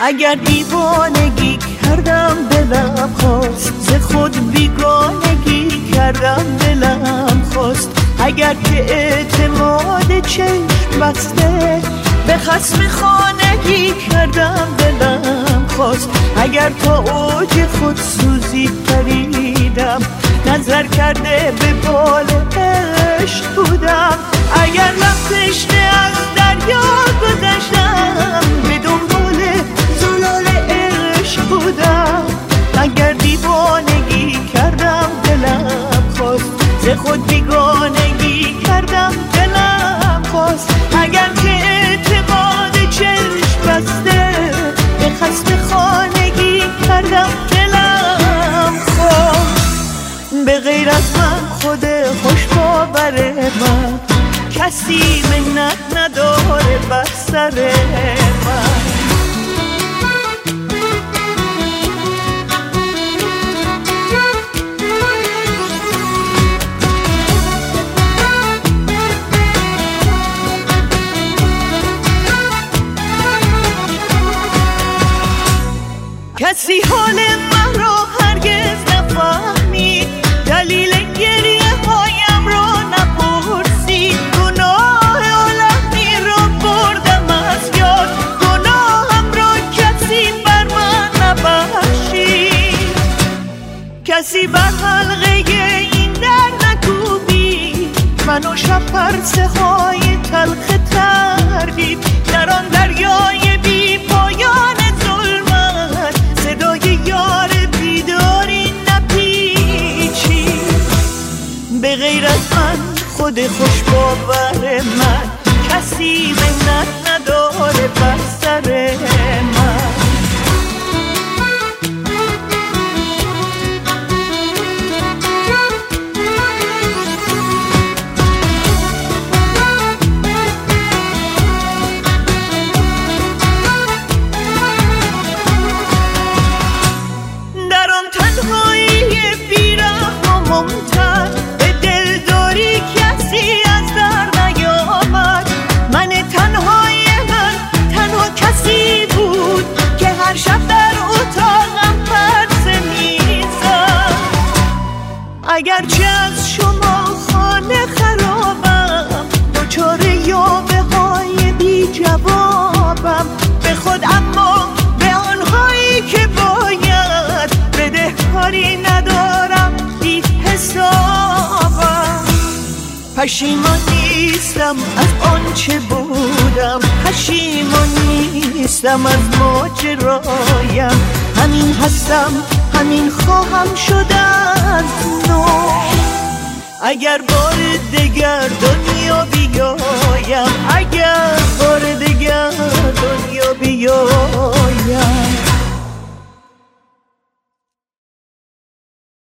اگر دیوانگی کردم دلم خواست، ز خود بیگانگی کردم دلم خواست. اگر که اعتماد چشم بسته به خصم خانگی کردم دلم خواست. اگر تا اوج خود سوزی پریدم، نظر کرده به بال عشق بودم. اگر رفتش از دریا گذشتم، به دنبال زلال عشق بودم. اگر دیوانگی کردم دلم خواست، ز خود بیگانگی کردم دلم خواست. اگر که اعتماد چشم بسته به خصم خانگی کردم دلم خواست. به غیر از من خود خوش باور من، کسی منت نداره بر سر من. کسی حال من رو هرگز نفهمید، دلیل گریه هایم رو نپرسید. گناه عالمی رو بردم از یاد، گناهم رو کسی بر من نبخشید. کسی بر حلقه این در نکوبید، منو شب پرسه های تلخ تردید. در آن دریای بی پایان ظلمت، صدای یار بیداری نپیچی. به غیر از من خود خوش باور من، کسی منت نداره بر سر من. اگرچه از شما خانه خرابم، دچار یاوه های بی جوابم. به خود اما به آنهایی که باید بدهکاری ندارم بی حسابم. پشیمان نیستم از آنچه بودم، پشیمان نیستم از ماجرایم. همین هستم، همین خواهم شدن نو. اگر بار دگر دنیا بیایم، اگر بار دگر دنیا بیایم،